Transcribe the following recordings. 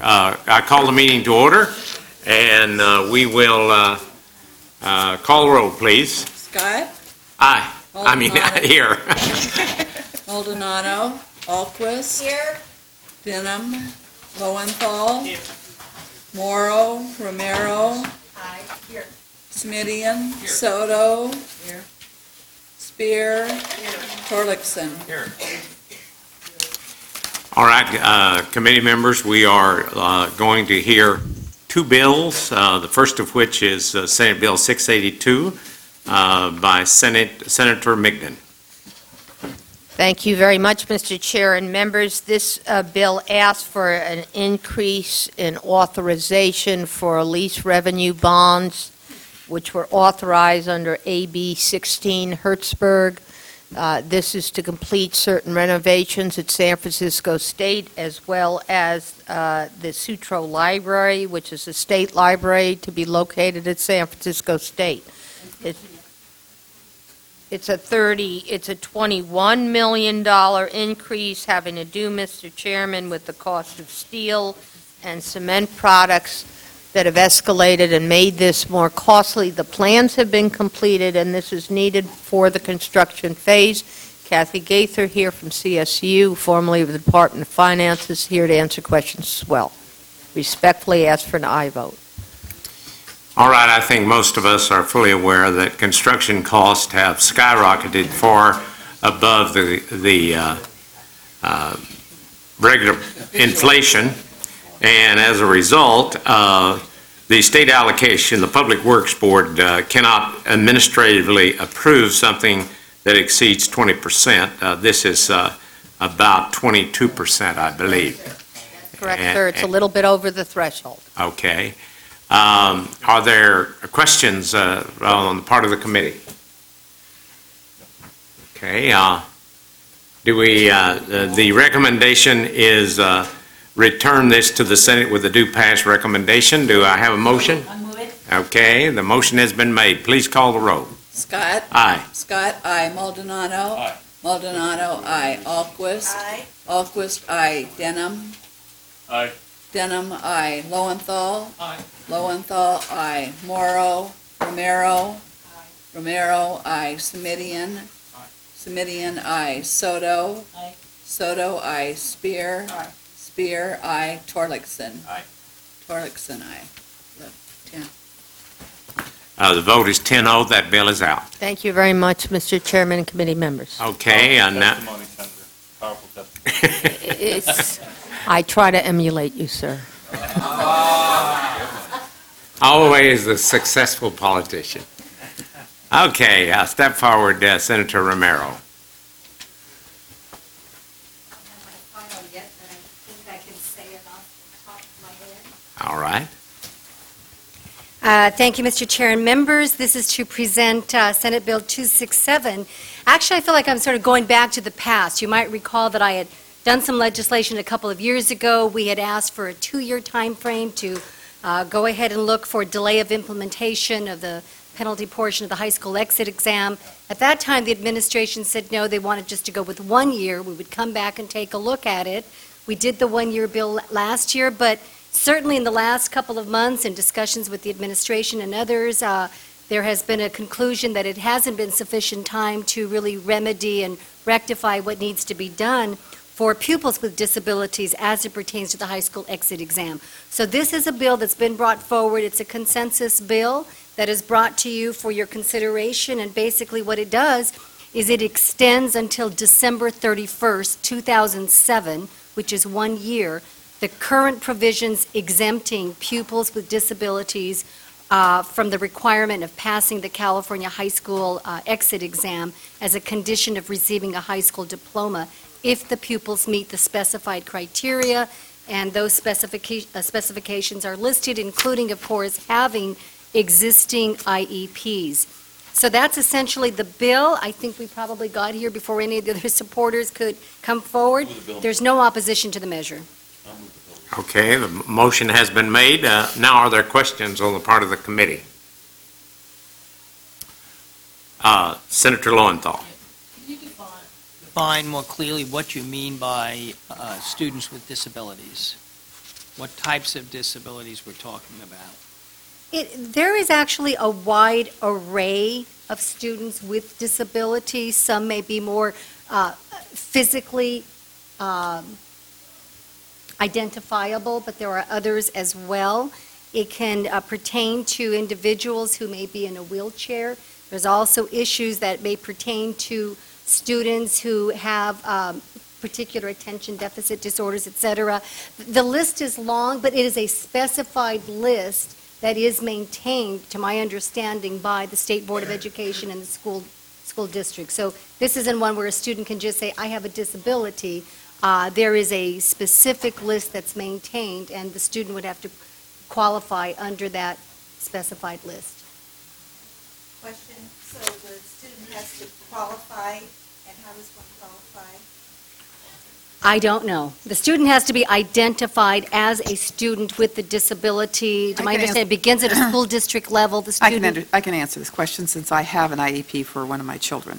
I call the meeting to order, and we will call the roll, please. Scott? Aye. Maldonado. Here. Maldonado. Alquist. Here. Denham. Lowenthal. Here. Morrow. Romero. Aye. Here. Smidian. Here. Soto. Here. Spear. Here. Torlakson. Here. All right, committee members, we are going to hear two bills, the first of which is Senate Bill 682 by Senator Migden. Thank you very much, Mr. Chair and members. This bill asks for an increase in authorization for lease revenue bonds, which were authorized under AB 16 Hertzberg. This is to complete certain renovations at San Francisco State, as well as the Sutro Library, which is a state library to be located at San Francisco State. It's a $21 million increase having to do, Mr. Chairman, with the cost of steel and cement products that have escalated and made this more costly. The plans have been completed, and this is needed for the construction phase. Kathy Gaither here from CSU, formerly of the Department of Finance, is here to answer questions as well. Respectfully ask for an aye vote. All right, I think most of us are fully aware that construction costs have skyrocketed far above the regular inflation. And as a result, the state allocation, the Public Works Board cannot administratively approve something that exceeds 20%. This is about 22%, I believe. Correct, sir. It's a little bit over the threshold. Okay. Are there questions on the part of the committee? Okay. The recommendation is return this to the Senate with a due pass recommendation. Do I have a motion? I move it. Okay, the motion has been made. Please call the roll. Scott? Aye. Scott, aye. Maldonado? Aye. Maldonado, aye. Alquist? Aye. Alquist, aye. Denham? Aye. Denham, aye. Lowenthal? Aye. Lowenthal, aye. Morrow? Romero? Aye. Romero, aye. Smidian? Aye. Smidian, aye. Soto? Aye. Soto, aye. Spear? Aye. Spear, aye. Torlakson? Aye. Torlakson, aye. The vote is 10-0. That bill is out. Thank you very much, Mr. Chairman and committee members. Okay, and now, Testimony, Senator. Powerful testimony. I try to emulate you, sir. always the successful politician. Okay, step forward, Senator Romero. All right. Thank you, Mr. Chair and members. This is to present Senate Bill 267. Actually, I feel like I'm sort of going back to the past. You might recall that I had done some legislation a couple of years ago. We had asked for a 2-year time frame to go ahead and look for delay of implementation of the penalty portion of the high school exit exam. At that time, the administration said no, they wanted just to go with 1 year. We would come back and take a look at it. We did the 1-year bill last year, but certainly in the last couple of months in discussions with the administration and others, there has been a conclusion that it hasn't been sufficient time to really remedy and rectify what needs to be done for pupils with disabilities as it pertains to the high school exit exam. So this is a bill that's been brought forward. It's a consensus bill that is brought to you for your consideration, and basically what it does is it extends until December 31st, 2007, which is 1 year, the current provisions exempting pupils with disabilities from the requirement of passing the California high school exit exam as a condition of receiving a high school diploma if the pupils meet the specified criteria, and those specifications are listed, including, of course, having existing IEPs. So that's essentially the bill. I think we probably got here before any of the other supporters could come forward. There's no opposition to the measure. Okay, the motion has been made. Now are there questions on the part of the committee? Senator Lowenthal. Can you define more clearly what you mean by students with disabilities? what types of disabilities we're talking about. There is actually a wide array of students with disabilities. Some may be more physically identifiable, but there are others as well. It can pertain to individuals who may be in a wheelchair. There's also issues that may pertain to students who have particular attention deficit disorders, et cetera. The list is long, but it is a specified list that is maintained, to my understanding, by the State Board of Education and the school district. So this isn't one where a student can just say, I have a disability. There is a specific list that's maintained, and the student would have to qualify under that specified list. Question, so the student has to qualify, and how does one qualify? I don't know. The student has to be identified as a student with the disability. To my I can understanding, it begins at a school district level. The student. I can answer this question since I have an IEP for one of my children.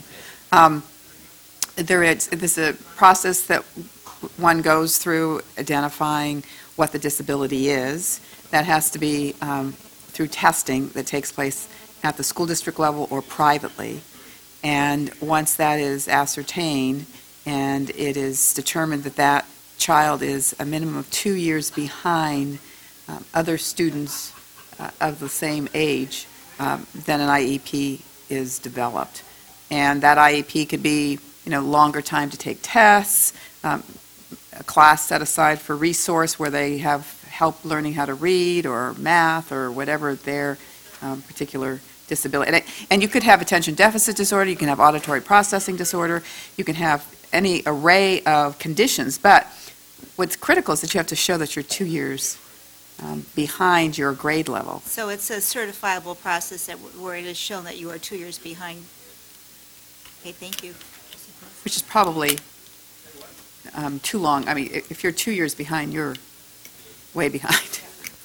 There's a process that one goes through identifying what the disability is. That has to be through testing that takes place at the school district level or privately. And once that is ascertained and it is determined that that child is a minimum of 2 years behind other students of the same age, then an IEP is developed. And that IEP could be, longer time to take tests, a class set aside for resource where they have help learning how to read or math or whatever their particular disability. And you could have attention deficit disorder, you can have auditory processing disorder, you can have any array of conditions, but what's critical is that you have to show that you're 2 years behind your grade level. So it's a certifiable process where it is shown that you are 2 years behind. Okay, thank you. Which is probably too long. I mean, if you're 2 years behind, you're way behind.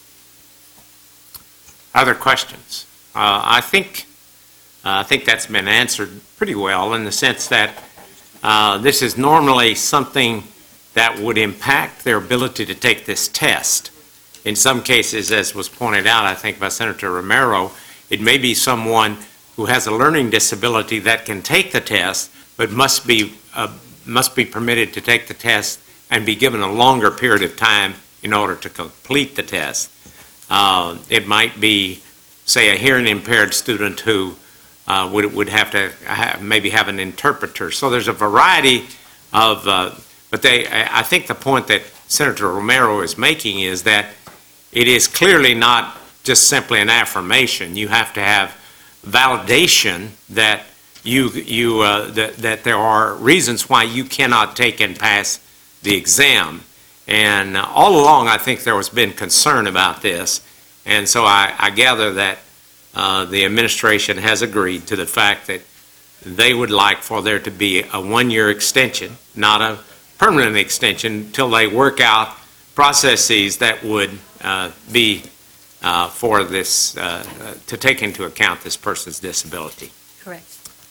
Other questions? I think that's been answered pretty well in the sense that this is normally something that would impact their ability to take this test. In some cases, as was pointed out, I think by Senator Romero, it may be someone who has a learning disability that can take the test, but must be permitted to take the test and be given a longer period of time in order to complete the test. It might be, say, a hearing impaired student who would have to maybe have an interpreter. So there's a variety of, I think the point that Senator Romero is making is that it is clearly not just simply an affirmation. You have to have validation that that there are reasons why you cannot take and pass the exam. And all along, I think there has been concern about this. And so I gather that the administration has agreed to the fact that they would like for there to be a 1-year extension, not a permanent extension, until they work out processes that would be for this, to take into account this person's disability. Correct.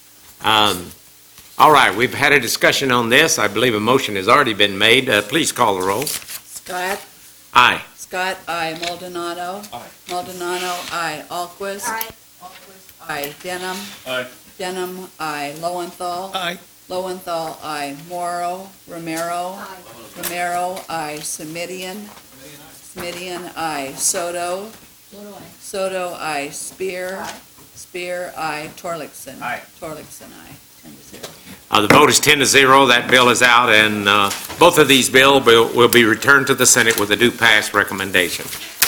All right, we've had a discussion on this. I believe a motion has already been made. Please call the roll. Scott? Aye. Scott, aye. Maldonado? Aye. Maldonado, aye. Alquist? Aye. Alquist, aye. Denham? Aye. Denham, aye. Lowenthal? Aye. Lowenthal, aye. Morrow? Romero? Romero, aye. Semidion? Semidion, aye. Soto? Soto, aye. Spear? Spear, aye. Torlakson? Aye. Torlakson, aye. 10-0. The vote is 10-0. That bill is out, and both of these bills will be returned to the Senate with a due pass recommendation.